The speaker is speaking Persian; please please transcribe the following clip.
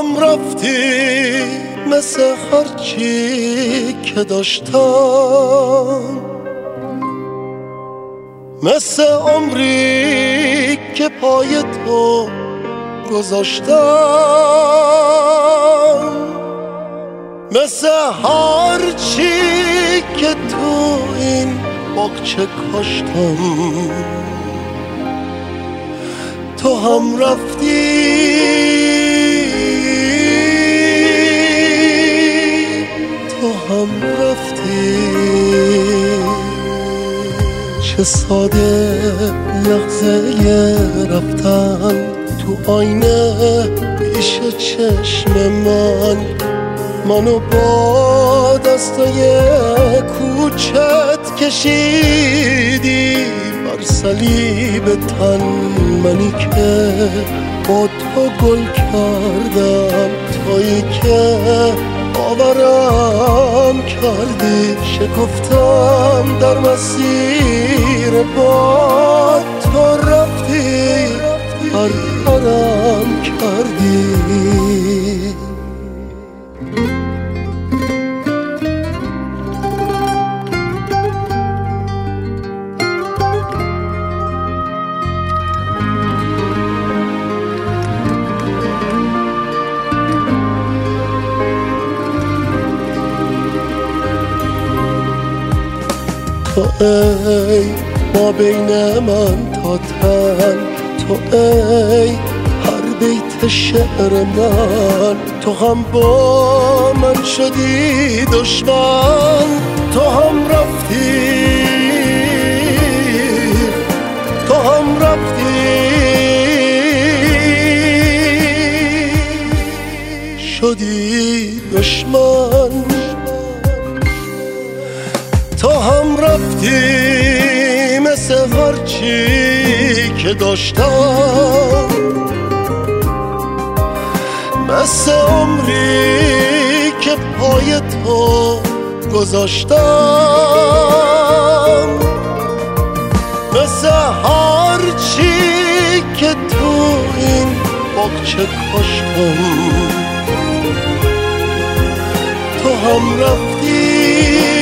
هم رفتی مثل هرچی که داشتم، مثل عمری که پای تو گذاشتم، مثل هرچی که تو این باغچه کاشتم. تو هم رفتی چه ساده لحظه رفتن تو آینه پیش چشم منو با دستای کوچت کشیدی بر صلیب تن، منی که با تو گل کردم، تویی که باورم کردی، شکفتم در مسیر با تو رفتی، پرپرم کردی. تو ای ما بین من تا تن، تو ای هر بیت شعر من، تو هم با من شدی دشمن، تو هم رفتی، تو هم رفتی شدی دشمن، تو هم رفتی مثل هرچی که داشتم، مثل عمری که پای تو گذاشتم، مثل هرچی که تو این باغچه کاشتم. تو هم رفتی